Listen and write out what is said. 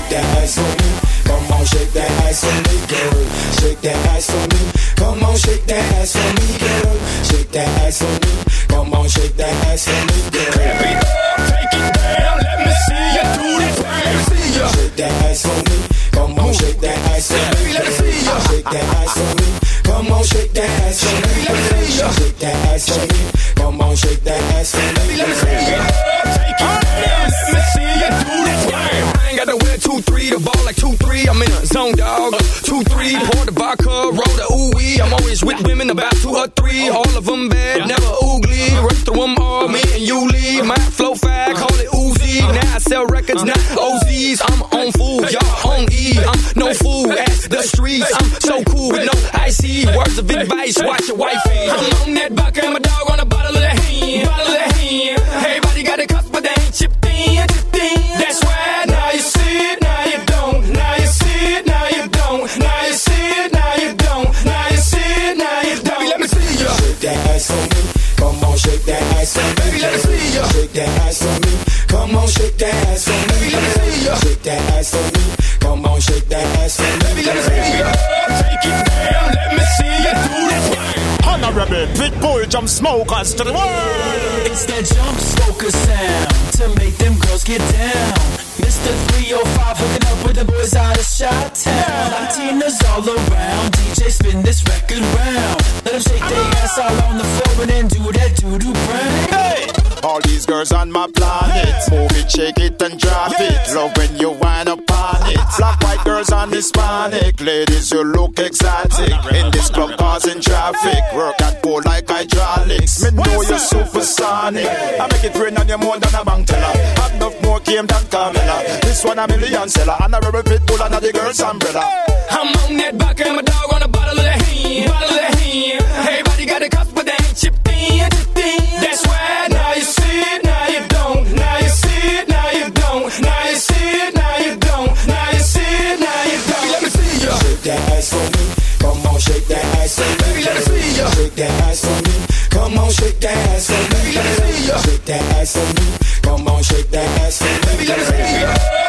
shake that ass for me. Come on, shake that ass for me, girl. Shake that ass for me. Come on, shake that ass for me, girl. Shake that ass for me. Come on, shake that ass for me, girl. Take it down, let me see you do that thing. Shake that ass for me. Come on, shake that ass for me. Let me see you. Shake that ass for me. Come on, shake that ass for me. Let me see you. Shake that ass for me. Come on, shake that ass for me. Let me see you. Take it down, let me see you do that thing. I ain't gotta wear 2-3, the ball like 2-3. I'm in a zone, dog. 2-3, pour the vodka, roll the ooh-wee. I'm always with women about 2 or 3. All of them bad, never oogly. Run through them all, me and you lead. My flow fag, call it Uzi. Now I sell records, not OZs. I'm on food, y'all on E. I'm no fool at the streets. I'm so cool with no icy. Words of advice, watch your wifey. I'm on that vodka and my dog on a bottle of the hand. Bottle of the hand. Everybody got a cup, but they ain't chipped in. That's why now you see it, now you don't. Now you see it, now you don't. Now you see it, now you don't. Now you see it, now you don't. Baby, let me see you. Shake that ass for me. Come on, shake that ass for me. Baby, let me see you. Shake that ass for me. Come on, shake that ass for me. Baby, let me see you. Shake that ass for me. Come on, shake that ass for me. Baby, let me see you. Take it down, let me see you do that thing. Honorable Pitbull jump smokers to the world. It's that jump smoker sound to make them girls get down. Mr. 305 hooking up with the boys out of Chi-Town. Latinas all around, DJ spin this record round. Let them shake their ass all on the floor and then do that doo-doo brown. Hey! All these girls on my planet, move it, shake it and drop it. Love when you wind up on it. Black, white girls and Hispanic ladies, you look exotic. In this club causing traffic, work and pull like hydraulics. Me know you're supersonic. I make it rain on you more than a bank teller. Have enough more game than Carmella. This one a million seller, and a rebel Pitbull and the girls umbrella. I'm on that vodka and my dog on a bottle of the hand. Bottle of the hand. Everybody got a cup, but they ain't chipped in. That's why now you see it, now you don't. Now you see it, now you don't. Now you see it, now you don't. Now you see it, now you don't. Let me see you. Shake that ass for me. Come on, shake that ass for me. Baby, let me see you. Shake that ass for me. Come on, shake that ass for me. Baby, let me see you. Shake that ass for me. Come on, shake that ass for me. Baby, let me see you.